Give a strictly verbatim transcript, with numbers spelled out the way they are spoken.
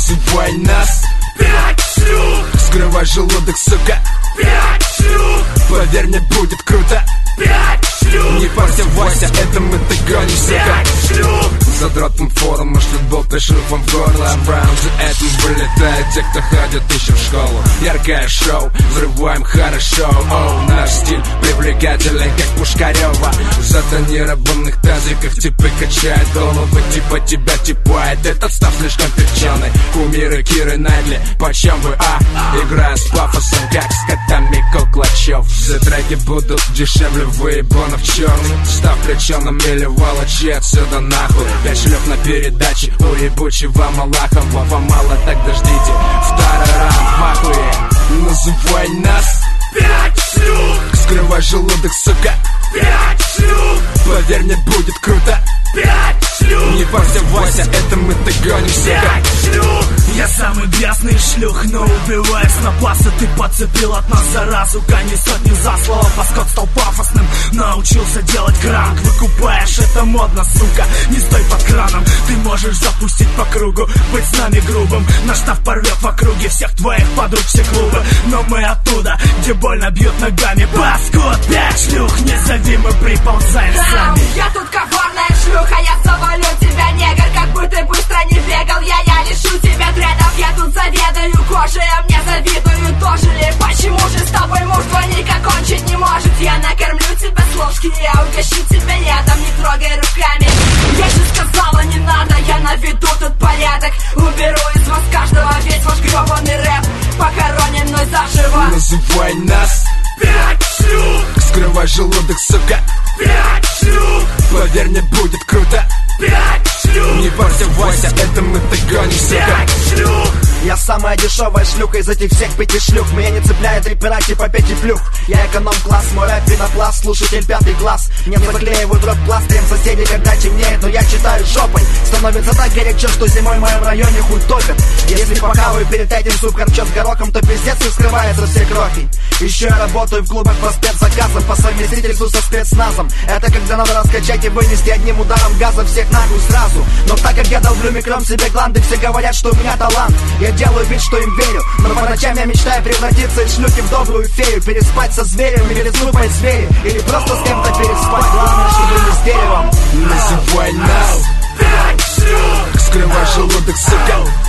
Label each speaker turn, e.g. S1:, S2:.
S1: Называй нас пять шлюх. Скрывай желудок, сука. Пять шлюх. Поверь, мне будет круто. Пять шлюх. Не парься, Вася, это мы догоним, сука. Пять шлюх. Задротом форума шлют болты шлюхом в горло. Раунд за этим вылетают те, кто ходит еще в школу. Яркое шоу, взрываем хорошо. Оу, наш стиль привлекательный, как Пушкарева. В затонированных тазиках типы качают головы. Типа тебя типает, этот став слишком перченый. Кумиры Киры Найтли, почем вы, а? Играя с пафосом, как с котами Колклачев. За треки будут дешевле выебанов черных. Став плеченым или волочи отсюда нахуй. Пять шлюх на передаче у ебучего Малахова. Вам мало, так дождите второй раунд в ахуе. Называй нас пять шлюх. Скрывай желудок, сука. Пять шлюх. Поверь, мне будет круто. Пять шлюх. Не парься, Вася, это мы догоним, сука. Пять шлюх.
S2: Я самый грязный шлюх, но убиваешь на пасы. Ты подцепил от нас заразу, гони сотни за слово. Паскот стал пафосным, научился делать кранк. Выкупаешь, это модно, сука, не стой под краном. Ты можешь запустить по кругу, быть с нами грубым. Наш штаф порвет в округе всех твоих подруг, все клубы. Но мы оттуда, где больно бьют ногами. Паскот, пять шлюх, не зови, мы приползаем сами.
S3: Я тут коварная шлюха, я завалю тебя, негр. Как бы ты быстро не бегал, я, я лишу тебя дредов. Я тут заведаю кожей, а мне завидую тоже ли? Почему же с тобой мужество никак кончить не может? Я накормлю тебя с ложки, я угощу тебя ядом, не трогай руками. Я же сказала, не надо, я наведу тут порядок. Уберу из вас каждого весь ваш гребаный рэп, похоронен мной заживо.
S1: Называй нас
S3: пять шлюх.
S1: Скрывай желудок, сука.
S3: Пять шлюх.
S1: Поверь, мне будет круто.
S3: Пять шлюх.
S1: Не парься, Вася, это мы догоним, сука.
S3: Пять шлюх.
S4: Я самая дешевая шлюха из этих всех пяти шлюх. Меня не цепляет репера типа Пети Плюх. Я эконом-класс, мой рэп пенопласт, слушатель пятый класс. Не заклеивают рот пластырем соседи, когда темнеет, но я читаю жопой. Становится так горячо, что зимой в моем районе хуй топят. Если похаваю перед этим суп харчом с горохом, то пиздец и скрывается все крохи. Еще я работаю в клубах по спецзаказам, по совместительству со спецназом. Это когда надо раскачать и вынести одним ударом газа всех нахуй сразу. Но так как я долблю микром себе гланды, все говорят, что у меня талант. Я делаю вид, что им верю, но по ночам я мечтаю превратиться из шлюхи в добрую фею. Переспать со зверем или слупать звери, или просто с кем-то переспать. Главное, чтобы не с деревом.
S1: Называй нас
S3: пять шлюх.
S1: Скрывай желудок, сука.